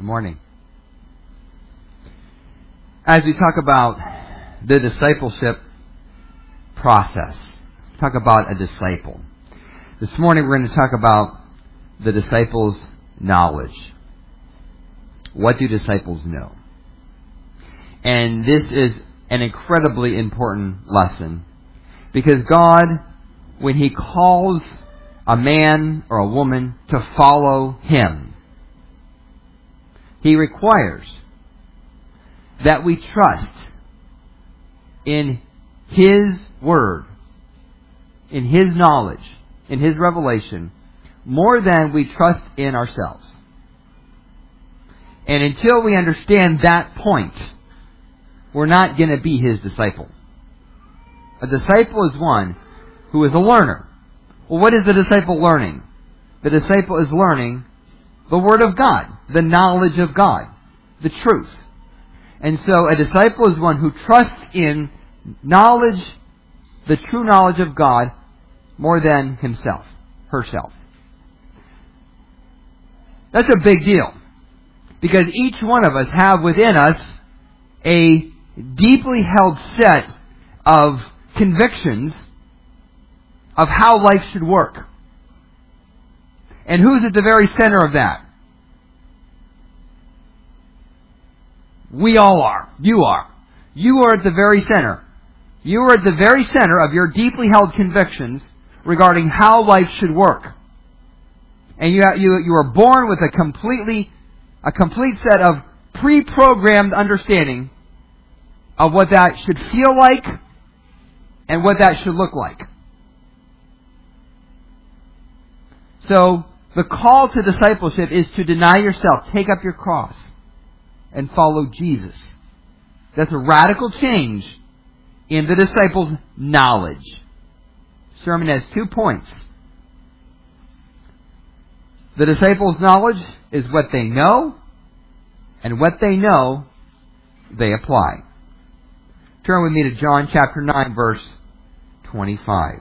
Good morning. As we talk about the discipleship process, talk about a disciple. This morning we're going to talk about the disciples' knowledge. What do disciples know? And this is an incredibly important lesson because God, when He calls a man or a woman to follow Him, He requires that we trust in His Word, in His knowledge, in His revelation, more than we trust in ourselves. And until we understand that point, we're not going to be His disciple. A disciple is one who is a learner. Well, what is the disciple learning? The disciple is learning the Word of God, the knowledge of God, the truth. And so a disciple is one who trusts in knowledge, the true knowledge of God, more than himself, herself. That's a big deal. Because each one of us have within us a deeply held set of convictions of how life should work. And who's at the very center of that? We all are. You are. You are at the very center. You are at the very center of your deeply held convictions regarding how life should work. And you are born with a complete set of pre-programmed understanding of what that should feel like and what that should look like. So, the call to discipleship is to deny yourself, take up your cross, and follow Jesus. That's a radical change in the disciples' knowledge. The sermon has 2 points. The disciples' knowledge is what they know, and what they know, they apply. Turn with me to John chapter 9, verse 25.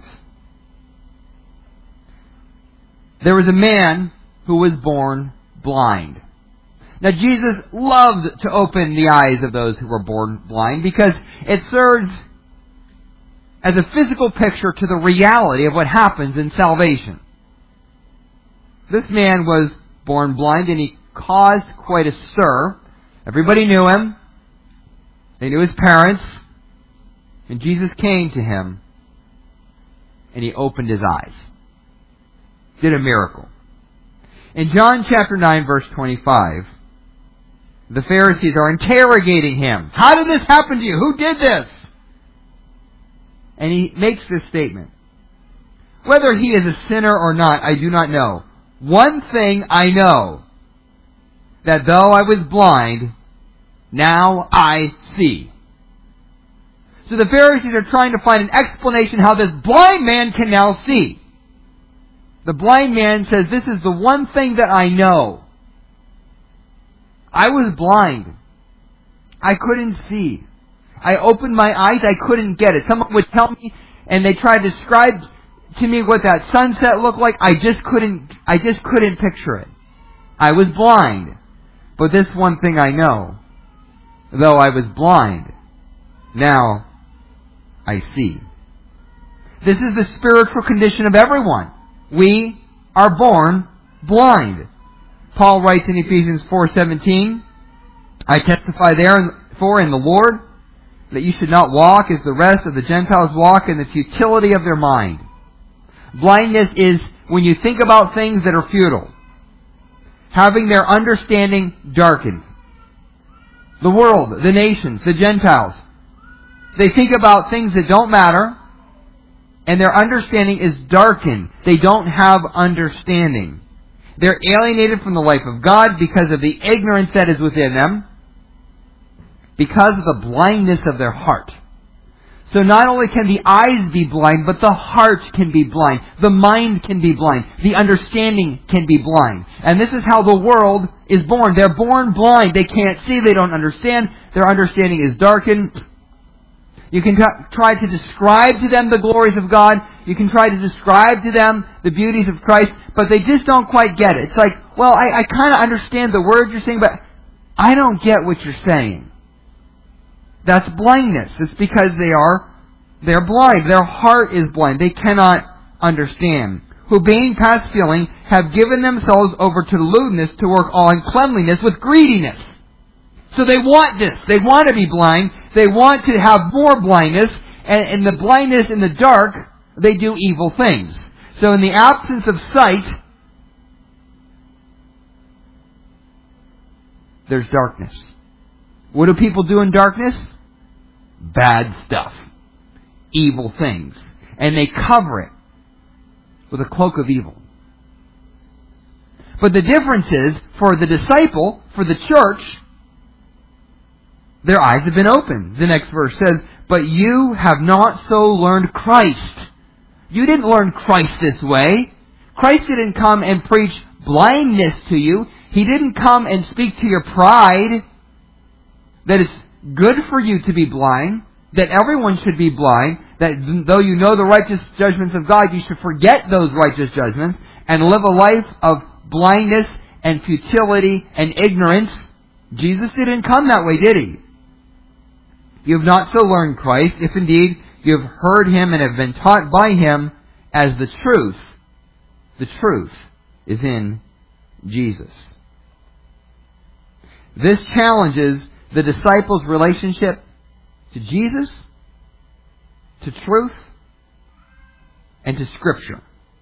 There was a man who was born blind. Now Jesus loved to open the eyes of those who were born blind because it serves as a physical picture to the reality of what happens in salvation. This man was born blind and he caused quite a stir. Everybody knew him. They knew his parents. And Jesus came to him and He opened his eyes. Did a miracle. In John chapter 9, verse 25, the Pharisees are interrogating Him. How did this happen to you? Who did this? And He makes this statement. Whether he is a sinner or not, I do not know. One thing I know, that though I was blind, now I see. So the Pharisees are trying to find an explanation how this blind man can now see. The blind man says, this is the one thing that I know. I was blind. I couldn't see. I opened my eyes, I couldn't get it. Someone would tell me, and they tried to describe to me what that sunset looked like. I just couldn't picture it. I was blind. But this one thing I know, though I was blind, now I see. This is the spiritual condition of everyone. We are born blind. Paul writes in Ephesians 4:17, I testify therefore in the Lord that you should not walk as the rest of the Gentiles walk in the futility of their mind. Blindness is when you think about things that are futile, having their understanding darkened. The world, the nations, the Gentiles, they think about things that don't matter, and their understanding is darkened. They don't have understanding. They're alienated from the life of God because of the ignorance that is within them, because of the blindness of their heart. So not only can the eyes be blind, but the heart can be blind. The mind can be blind. The understanding can be blind. And this is how the world is born. They're born blind. They can't see. They don't understand. Their understanding is darkened. You can try to describe to them the glories of God. You can try to describe to them the beauties of Christ, but they just don't quite get it. It's like, well, I kind of understand the words you're saying, but I don't get what you're saying. That's blindness. It's because they're blind. Their heart is blind. They cannot understand. Who being past feeling have given themselves over to lewdness to work all uncleanliness with greediness. So they want this. They want to be blind. They want to have more blindness. And in the blindness in the dark, they do evil things. So in the absence of sight, there's darkness. What do people do in darkness? Bad stuff. Evil things. And they cover it with a cloak of evil. But the difference is, for the disciple, for the church, their eyes have been opened. The next verse says, but you have not so learned Christ. You didn't learn Christ this way. Christ didn't come and preach blindness to you. He didn't come and speak to your pride that it's good for you to be blind, that everyone should be blind, that though you know the righteous judgments of God, you should forget those righteous judgments and live a life of blindness and futility and ignorance. Jesus didn't come that way, did He? You have not so learned Christ, if indeed you have heard Him and have been taught by Him as the truth. The truth is in Jesus. This challenges the disciples' relationship to Jesus, to truth, and to Scripture.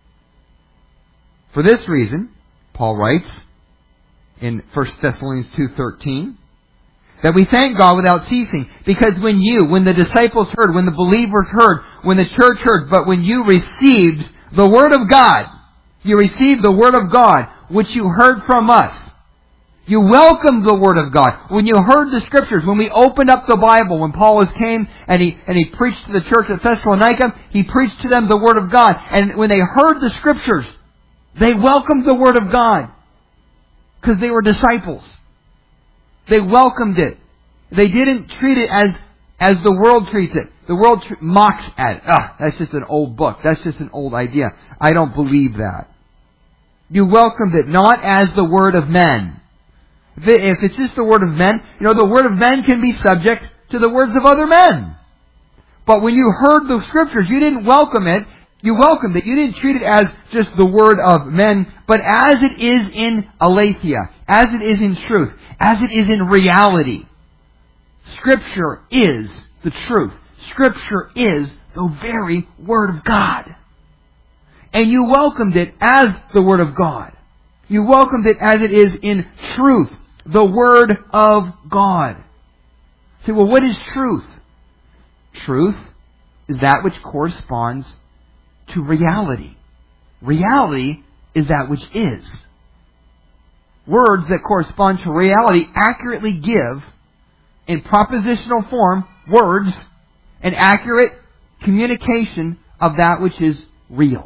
For this reason, Paul writes in 1 Thessalonians 2:13, that we thank God without ceasing, because when the disciples heard, when the believers heard, when the church heard, but when you received the Word of God, you received the Word of God, which you heard from us. You welcomed the Word of God. When you heard the Scriptures, when we opened up the Bible, when Paul came and he preached to the church at Thessalonica, he preached to them the Word of God. And when they heard the Scriptures, they welcomed the Word of God. Because they were disciples. They welcomed it. They didn't treat it as the world treats it. The world mocks at it. That's just an old book. That's just an old idea. I don't believe that. You welcomed it not as the word of men. If it's just the word of men, the word of men can be subject to the words of other men. But when you heard the Scriptures, you didn't welcome it. You welcomed it. You didn't treat it as just the word of men, but as it is in aletheia, as it is in truth, as it is in reality. Scripture is the truth. Scripture is the very Word of God. And you welcomed it as the Word of God. You welcomed it as it is in truth, the Word of God. Say, well, what is truth? Truth is that which corresponds to reality. Reality is that which is. Words that correspond to reality accurately give, in propositional form, words, an accurate communication of that which is real.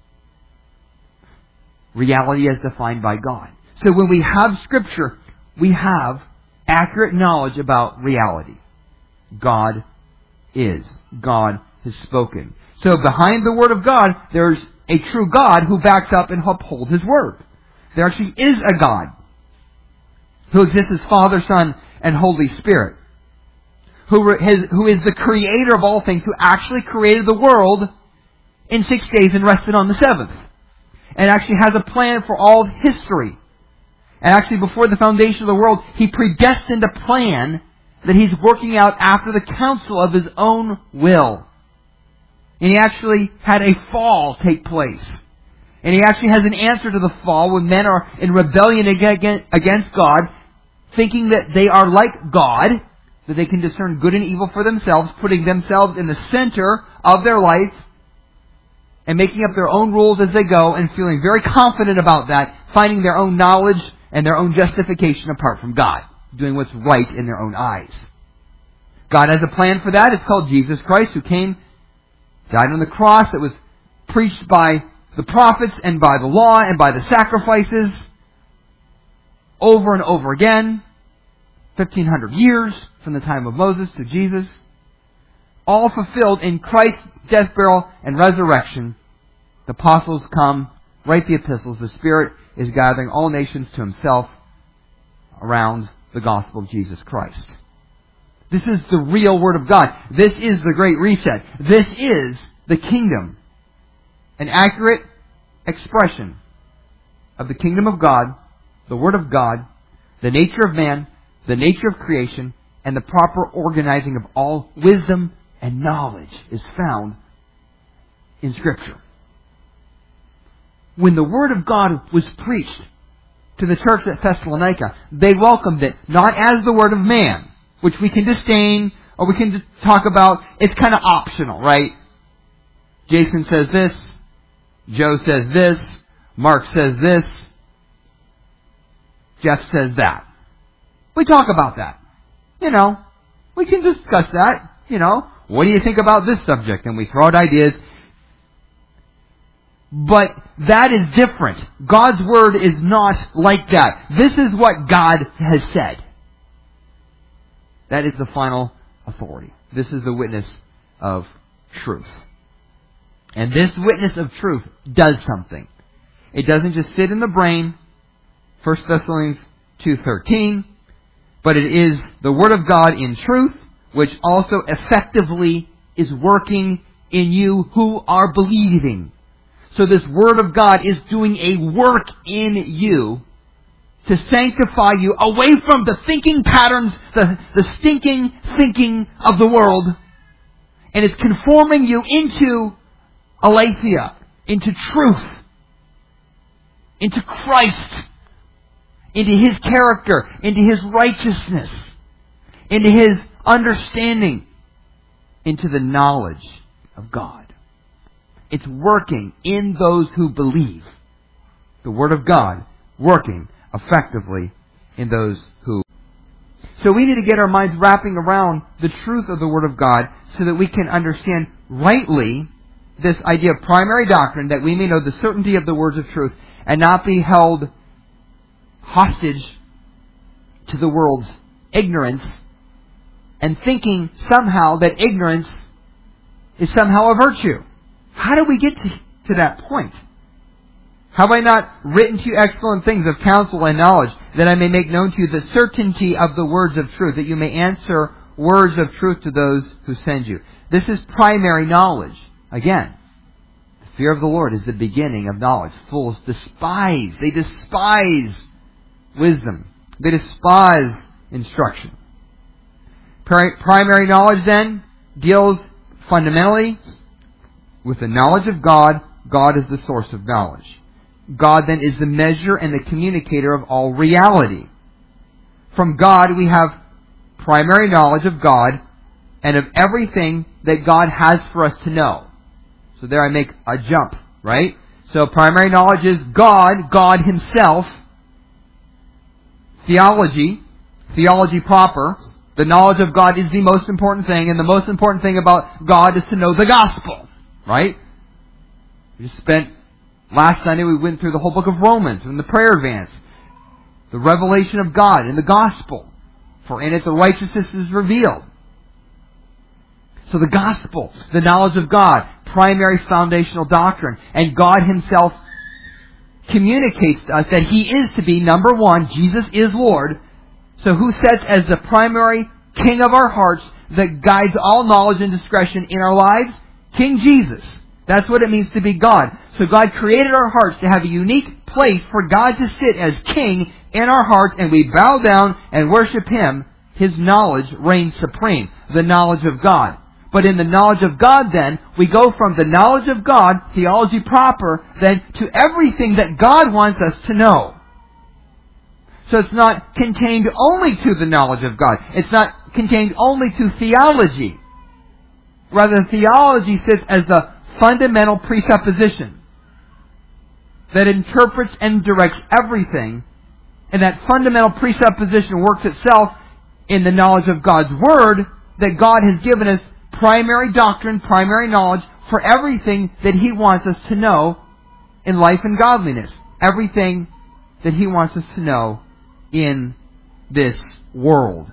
Reality as defined by God. So when we have Scripture, we have accurate knowledge about reality. God is. God has spoken. So behind the Word of God, there's a true God who backs up and upholds His Word. There actually is a God who exists as Father, Son, and Holy Spirit. Who is the creator of all things, who actually created the world in 6 days and rested on the seventh. And actually has a plan for all of history. And actually before the foundation of the world, He predestined a plan that He's working out after the counsel of His own will. And He actually had a fall take place. And He actually has an answer to the fall when men are in rebellion against God, thinking that they are like God, that they can discern good and evil for themselves, putting themselves in the center of their life, and making up their own rules as they go, and feeling very confident about that, finding their own knowledge and their own justification apart from God, doing what's right in their own eyes. God has a plan for that. It's called Jesus Christ, who came, died on the cross, that was preached by the prophets and by the law and by the sacrifices over and over again, 1,500 years from the time of Moses to Jesus, all fulfilled in Christ's death, burial, and resurrection. The apostles come, write the epistles. The Spirit is gathering all nations to Himself around the gospel of Jesus Christ. This is the real Word of God. This is the Great Reset. This is the kingdom. An accurate expression of the kingdom of God, the Word of God, the nature of man, the nature of creation, and the proper organizing of all wisdom and knowledge is found in Scripture. When the Word of God was preached to the church at Thessalonica, they welcomed it not as the Word of man, which we can disdain or we can just talk about. It's kind of optional, right? Jason says this, Joe says this, Mark says this, Jeff says that. We talk about that. We can discuss that. What do you think about this subject? And we throw out ideas. But that is different. God's Word is not like that. This is what God has said. That is the final authority. This is the witness of truth. And this witness of truth does something. It doesn't just sit in the brain, 1 Thessalonians 2:13, but it is the Word of God in truth, which also effectively is working in you who are believing. So this Word of God is doing a work in you to sanctify you away from the thinking patterns, the stinking thinking of the world. And it's conforming you into aletheia, into truth, into Christ, into His character, into His righteousness, into His understanding, into the knowledge of God. It's working in those who believe. The Word of God working effectively in those who... So we need to get our minds wrapping around the truth of the Word of God so that we can understand rightly this idea of primary doctrine, that we may know the certainty of the words of truth and not be held hostage to the world's ignorance and thinking somehow that ignorance is somehow a virtue. How do we get to that point? Have I not written to you excellent things of counsel and knowledge, that I may make known to you the certainty of the words of truth, that you may answer words of truth to those who send you? This is primary knowledge. Again, the fear of the Lord is the beginning of knowledge. Fools despise. They despise wisdom. They despise instruction. Primary knowledge then deals fundamentally with the knowledge of God. God is the source of knowledge. God then is the measure and the communicator of all reality. From God we have primary knowledge of God and of everything that God has for us to know. So there I make a jump, right? So primary knowledge is God, God Himself. Theology proper. The knowledge of God is the most important thing, and the most important thing about God is to know the gospel, right? We just spent, last Sunday we went through the whole book of Romans in the prayer advance. The revelation of God in the gospel. For in it the righteousness is revealed. So the gospel, the knowledge of God, primary foundational doctrine. And God Himself communicates to us that He is to be, number one, Jesus is Lord. So who sets as the primary King of our hearts that guides all knowledge and discretion in our lives? King Jesus. That's what it means to be God. So God created our hearts to have a unique place for God to sit as King in our hearts, and we bow down and worship Him. His knowledge reigns supreme. The knowledge of God. But in the knowledge of God then, we go from the knowledge of God, theology proper, then to everything that God wants us to know. So it's not contained only to the knowledge of God. It's not contained only to theology. Rather, theology sits as the fundamental presupposition that interprets and directs everything. And that fundamental presupposition works itself in the knowledge of God's Word, that God has given us primary doctrine, primary knowledge for everything that He wants us to know in life and godliness. Everything that He wants us to know in this world.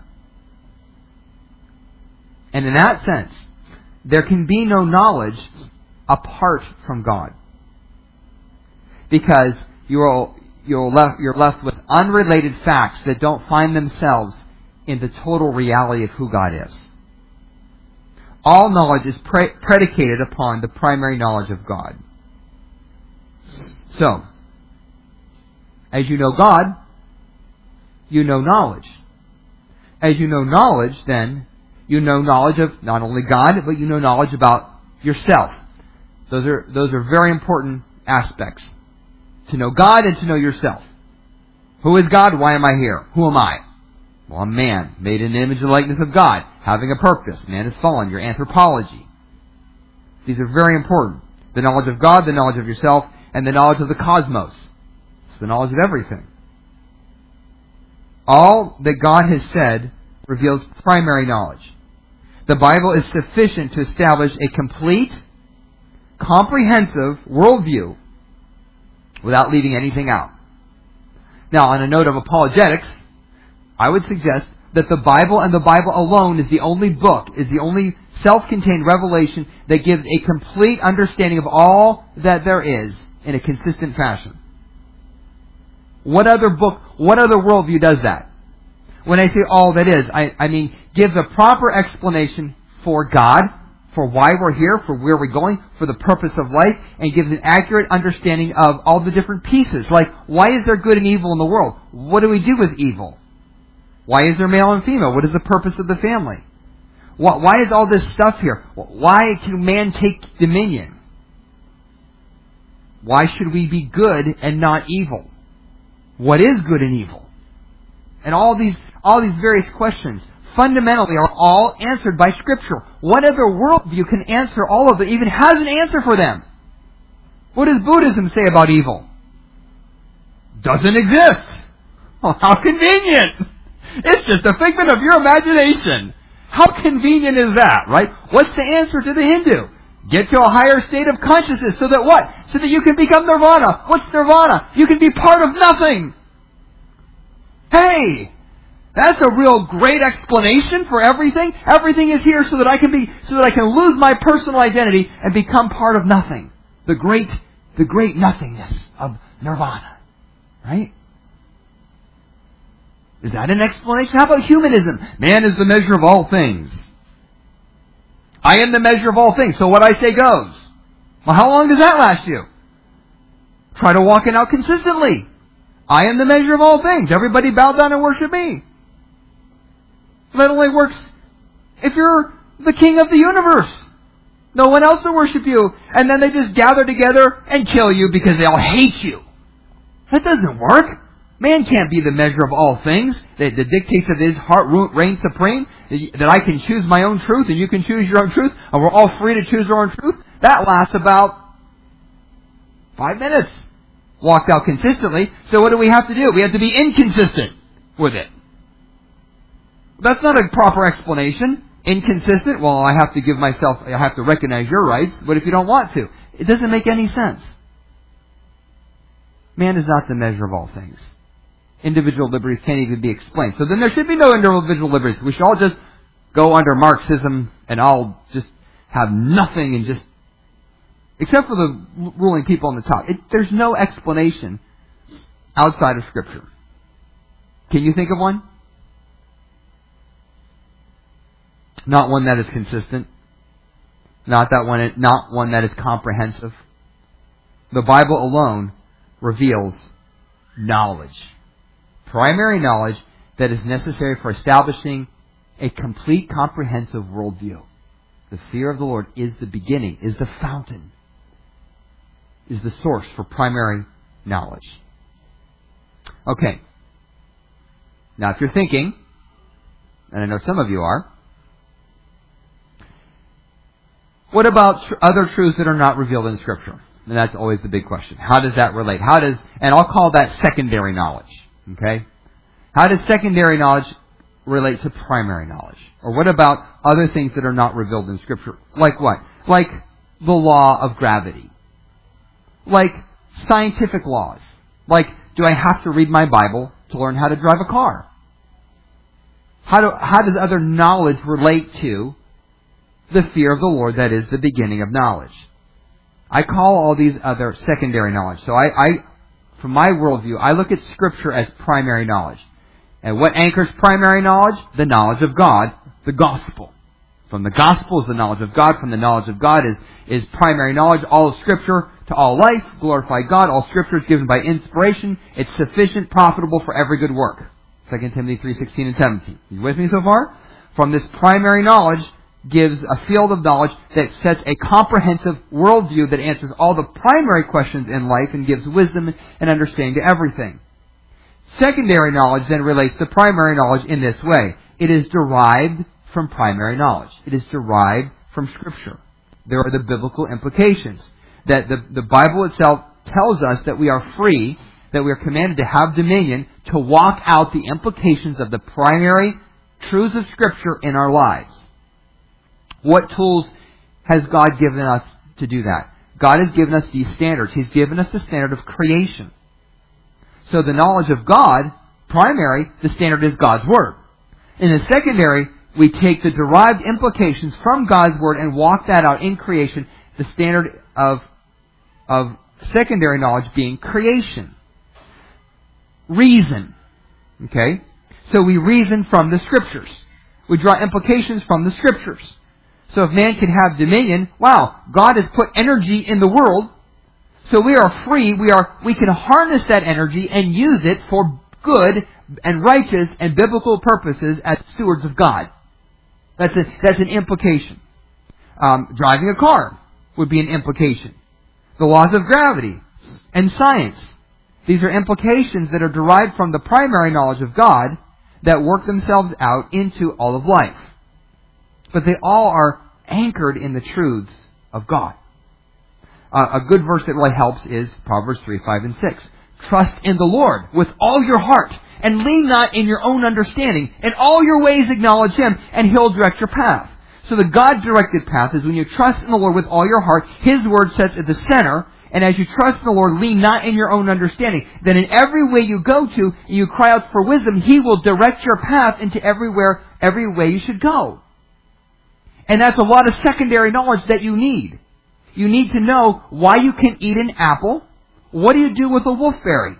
And in that sense, there can be no knowledge apart from God. Because you're left with unrelated facts that don't find themselves in the total reality of who God is. All knowledge is predicated upon the primary knowledge of God. So, as you know God, you know knowledge. As you know knowledge, then, you know knowledge of not only God, but you know knowledge about yourself. Those are very important aspects. To know God and to know yourself. Who is God? Why am I here? Who am I? Well, I'm man, made in the image and likeness of God, having a purpose. Man is fallen. Your anthropology. These are very important. The knowledge of God, the knowledge of yourself, and the knowledge of the cosmos. It's the knowledge of everything. All that God has said reveals primary knowledge. The Bible is sufficient to establish a complete, comprehensive worldview without leaving anything out. Now, on a note of apologetics, I would suggest that the Bible and the Bible alone is the only book, is the only self-contained revelation that gives a complete understanding of all that there is in a consistent fashion. What other book, what other worldview does that? When I say all that is, I mean gives a proper explanation for God, for why we're here, for where we're going, for the purpose of life, and gives an accurate understanding of all the different pieces. Like, why is there good and evil in the world? What do we do with evil? Why is there male and female? What is the purpose of the family? Why is all this stuff here? Why can man take dominion? Why should we be good and not evil? What is good and evil? And all these various questions fundamentally are all answered by Scripture. What other worldview can answer all of them, even has an answer for them? What does Buddhism say about evil? Doesn't exist. Well, how convenient! It's just a figment of your imagination. How convenient is that, right? What's the answer to the Hindu? Get to a higher state of consciousness so that what? So that you can become nirvana. What's nirvana? You can be part of nothing. Hey! That's a real great explanation for everything. Everything is here so that I can lose my personal identity and become part of nothing. The great nothingness of nirvana. Right? Is that an explanation? How about humanism? Man is the measure of all things. I am the measure of all things, so what I say goes. Well, how long does that last you? Try to walk it out consistently. I am the measure of all things. Everybody bow down and worship me. That only works if you're the king of the universe. No one else will worship you. And then they just gather together and kill you because they all hate you. That doesn't work. Man can't be the measure of all things. The dictates of his heart reign supreme. That I can choose my own truth and you can choose your own truth. And we're all free to choose our own truth. That lasts about 5 minutes. Walked out consistently. So what do we have to do? We have to be inconsistent with it. That's not a proper explanation. Inconsistent? Well, I have to recognize your rights. What if you don't want to? It doesn't make any sense. Man is not the measure of all things. Individual liberties can't even be explained. So then there should be no individual liberties. We should all just go under Marxism and all just have nothing and just, except for the ruling people on the top. There's no explanation outside of Scripture. Can you think of one? Not one that is consistent. Not one that is comprehensive. The Bible alone reveals knowledge. Primary knowledge that is necessary for establishing a complete, comprehensive worldview. The fear of the Lord is the beginning, is the fountain, is the source for primary knowledge. Okay. Now, if you're thinking, and I know some of you are, what about other truths that are not revealed in Scripture? And that's always the big question. How does that relate? And I'll call that secondary knowledge. Okay? How does secondary knowledge relate to primary knowledge? Or what about other things that are not revealed in Scripture? Like what? Like the law of gravity. Like scientific laws. Like, do I have to read my Bible to learn how to drive a car? How does other knowledge relate to the fear of the Lord that is the beginning of knowledge? I call all these other secondary knowledge. So I from my worldview, I look at Scripture as primary knowledge. And what anchors primary knowledge? The knowledge of God, the gospel. From the gospel is the knowledge of God. From the knowledge of God is primary knowledge. All of Scripture to all life, glorify God. All Scripture is given by inspiration. It's sufficient, profitable for every good work. 2 Timothy 3:16 and 17. You with me so far? From this primary knowledge gives a field of knowledge that sets a comprehensive worldview that answers all the primary questions in life and gives wisdom and understanding to everything. Secondary knowledge then relates to primary knowledge in this way. It is derived from primary knowledge. It is derived from Scripture. There are the biblical implications. That the Bible itself tells us that we are free, that we are commanded to have dominion, to walk out the implications of the primary truths of Scripture in our lives. What tools has God given us to do that? God has given us these standards. He's given us the standard of creation. So the knowledge of God, primary, the standard is God's Word. In the secondary, we take the derived implications from God's Word and walk that out in creation, the standard of secondary knowledge being creation. Reason. Okay? So we reason from the Scriptures. We draw implications from the Scriptures. So if man can have dominion, wow, God has put energy in the world, so we are free, we can harness that energy and use it for good and righteous and biblical purposes as stewards of God. That's an implication. Driving a car would be an implication. The laws of gravity and science. These are implications that are derived from the primary knowledge of God that work themselves out into all of life. But they all are anchored in the truths of God. A good verse that really helps is Proverbs 3, 5, and 6. Trust in the Lord with all your heart, and lean not in your own understanding. In all your ways acknowledge Him, and He'll direct your path. So the God-directed path is when you trust in the Lord with all your heart, His Word sets at the center, and as you trust in the Lord, lean not in your own understanding. Then in every way you go to, and you cry out for wisdom, He will direct your path into every way you should go. And that's a lot of secondary knowledge that you need. You need to know why you can eat an apple. What do you do with a wolfberry?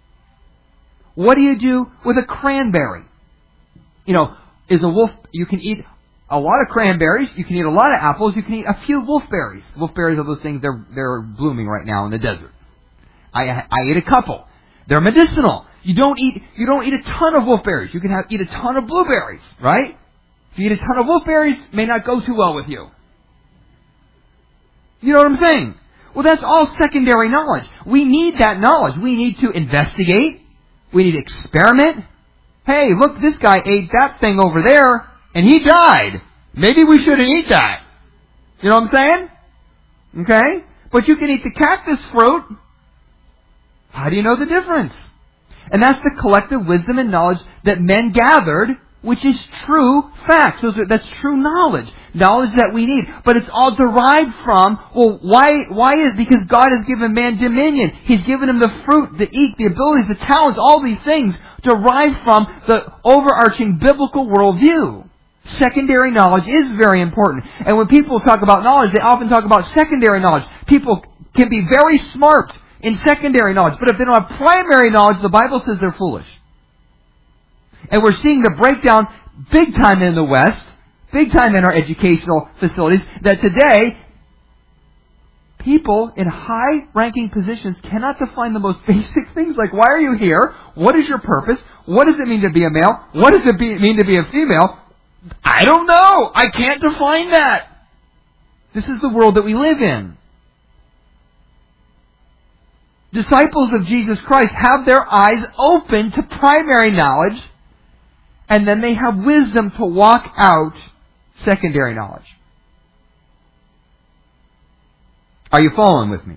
What do you do with a cranberry? You can eat a lot of cranberries, you can eat a lot of apples, you can eat a few wolfberries. Wolfberries are those things, they're blooming right now in the desert. I ate a couple. They're medicinal. You don't eat a ton of wolfberries. You can eat a ton of blueberries, right? If you eat a ton of wolfberries, it may not go too well with you. You know what I'm saying? Well, that's all secondary knowledge. We need that knowledge. We need to investigate. We need to experiment. Hey, look, this guy ate that thing over there, and he died. Maybe we shouldn't eat that. You know what I'm saying? Okay? But you can eat the cactus fruit. How do you know the difference? And that's the collective wisdom and knowledge that men gathered, which is true facts. That's true knowledge. Knowledge that we need. But it's all derived from, why is it? Because God has given man dominion. He's given him the fruit, the eat, the abilities, the talents, all these things derived from the overarching biblical worldview. Secondary knowledge is very important. And when people talk about knowledge, they often talk about secondary knowledge. People can be very smart in secondary knowledge, but if they don't have primary knowledge, the Bible says they're foolish. And we're seeing the breakdown big time in the West, big time in our educational facilities, that today, people in high-ranking positions cannot define the most basic things like, why are you here? What is your purpose? What does it mean to be a male? What does it mean to be a female? I don't know. I can't define that. This is the world that we live in. Disciples of Jesus Christ have their eyes open to primary knowledge, and then they have wisdom to walk out secondary knowledge. Are you following with me?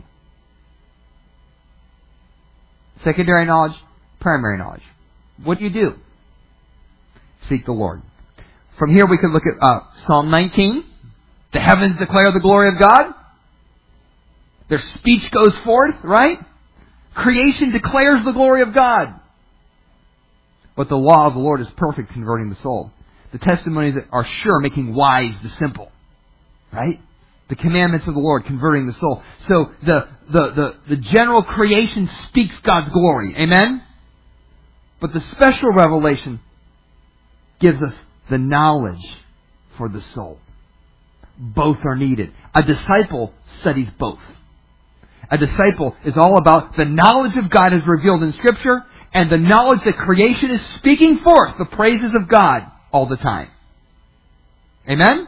Secondary knowledge, primary knowledge. What do you do? Seek the Lord. From here we can look at Psalm 19. The heavens declare the glory of God. Their speech goes forth, right? Creation declares the glory of God. But the law of the Lord is perfect, converting the soul. The testimonies are sure, making wise the simple. Right? The commandments of the Lord, converting the soul. So the general creation speaks God's glory. Amen? But the special revelation gives us the knowledge for the soul. Both are needed. A disciple studies both. A disciple is all about the knowledge of God as revealed in Scripture and the knowledge that creation is speaking forth the praises of God all the time. Amen?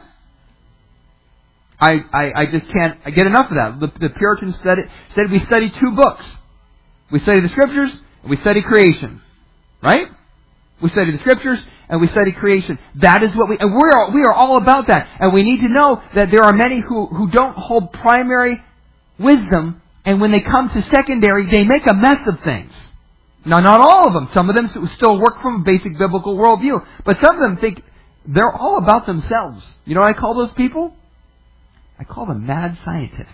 I just can't get enough of that. The Puritans said we study two books. We study the Scriptures and we study creation. Right? We study the Scriptures and we study creation. That is what we are all about that. And we need to know that there are many who don't hold primary wisdom, and when they come to secondary, they make a mess of things. Now, not all of them. Some of them still work from a basic biblical worldview. But some of them think they're all about themselves. You know what I call those people? I call them mad scientists.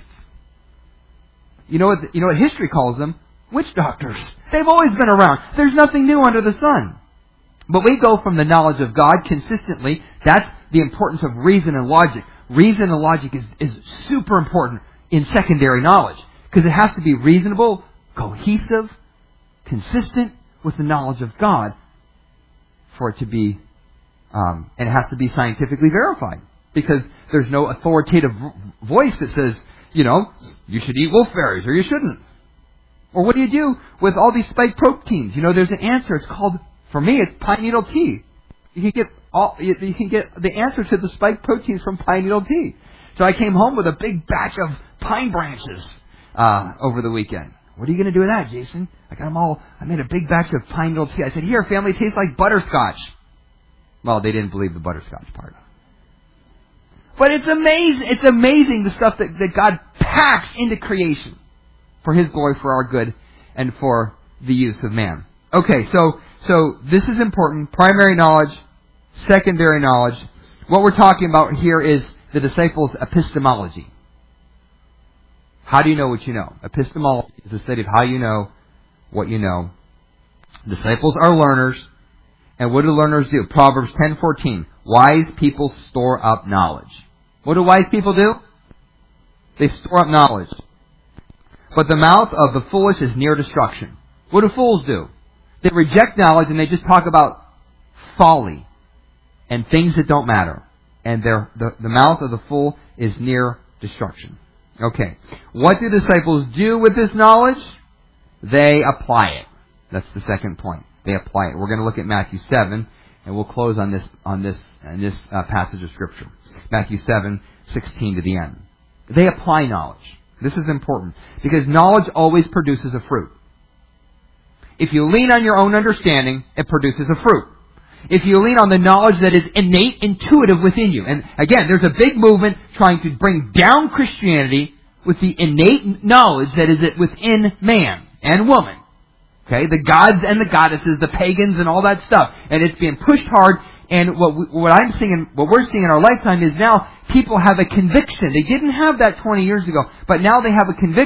You know what history calls them? Witch doctors. They've always been around. There's nothing new under the sun. But we go from the knowledge of God consistently. That's the importance of reason and logic. Reason and logic is super important in secondary knowledge, because it has to be reasonable, cohesive, consistent with the knowledge of God for it to be, and it has to be scientifically verified, because there's no authoritative voice that says, you should eat wolfberries or you shouldn't. Or what do you do with all these spike proteins? There's an answer. It's called, for me, it's pine needle tea. You can get the answer to the spike proteins from pine needle tea. So I came home with a big batch of pine branches over the weekend. What are you going to do with that, Jason? I got them all. I made a big batch of pine needle tea. I said, here, family, it tastes like butterscotch. Well, they didn't believe the butterscotch part. But it's amazing. It's amazing the stuff that God packs into creation for His glory, for our good, and for the use of man. Okay, so this is important. Primary knowledge, secondary knowledge. What we're talking about here is the disciples' epistemology. How do you know what you know? Epistemology is the study of how you know what you know. Disciples are learners. And what do learners do? Proverbs 10:14. Wise people store up knowledge. What do wise people do? They store up knowledge. But the mouth of the foolish is near destruction. What do fools do? They reject knowledge and they just talk about folly and things that don't matter. And the mouth of the fool is near destruction. Okay. What do disciples do with this knowledge? They apply it. That's the second point. They apply it. We're going to look at Matthew 7, and we'll close on this passage of Scripture. Matthew 7:16 to the end. They apply knowledge. This is important, because knowledge always produces a fruit. If you lean on your own understanding, it produces a fruit. If you lean on the knowledge that is innate, intuitive within you. And again, there's a big movement trying to bring down Christianity with the innate knowledge that is within man and woman. Okay, the gods and the goddesses, the pagans and all that stuff. And it's being pushed hard. And what we're seeing in our lifetime is now people have a conviction. They didn't have that 20 years ago, but now they have a conviction